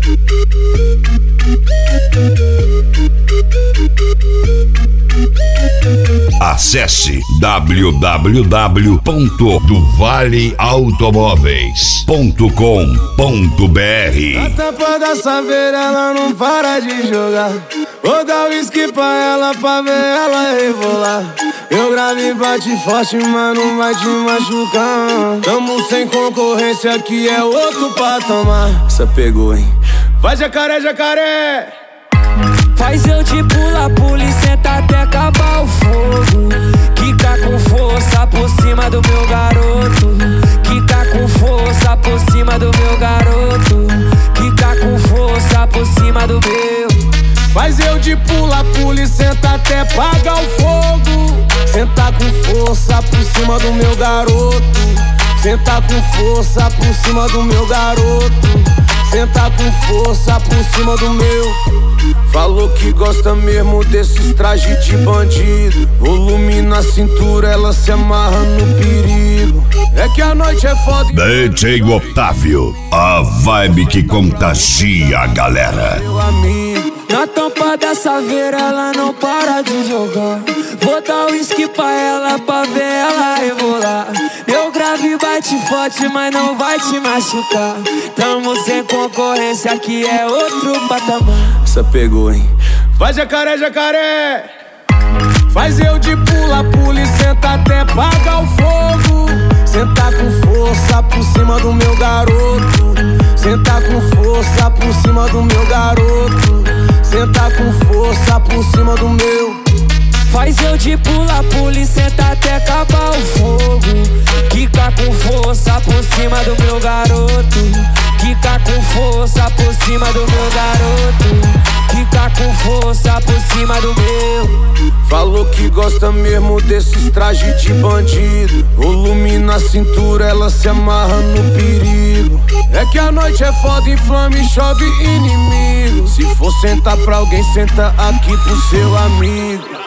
Acesse www.valeautomóveis.com.br. A tampa da saveira ela não para de jogar. Vou dar uísque pra ela pra ver ela rebolar. Eu gravo e bate forte, mas não vai te machucar. Tamo sem concorrência, aqui é outro patamar. Essa pegou, hein? Vai jacaré, jacaré! Faz eu te pula, pula e senta até acabar o fogo. Quica com força por cima do meu garoto. Quica com força por cima do meu garoto. Quica com força por cima do meu. Faz eu de pula, pula e senta até apagar o fogo. Senta com força por cima do meu garoto. Senta com força por cima do meu garoto. Senta com força por cima do meu. Falou que gosta mesmo desses trajes de bandido. Volume na cintura, ela se amarra no perigo. É que a noite é foda. DJ Otávio, a vibe que contagia a galera. Meu amigo, na tampa da saveira ela não para de jogar. Vou dar uísque pra ela pra ver ela rebolar. Eu gravo e bate forte, mas não vai te machucar. Tamo sem concorrência, aqui é outro patamar. Essa pegou, hein? Vai jacaré, jacaré! Faz eu de pula, pula e senta até apagar o fogo. Senta com força por cima do meu garoto. Senta com força por cima do meu garoto. Senta com força por cima do meu. Faz eu de pula, pula e senta até acabar o fogo. Quica com força por cima do meu garoto. Quica com força por cima do meu garoto. Quica com força por cima do meu. Falou que gosta mesmo desses trajes de bandido. Volume na cintura, ela se amarra no perigo. É que a noite é foda, inflama e chove inimigo. Se for sentar pra alguém, senta aqui pro seu amigo.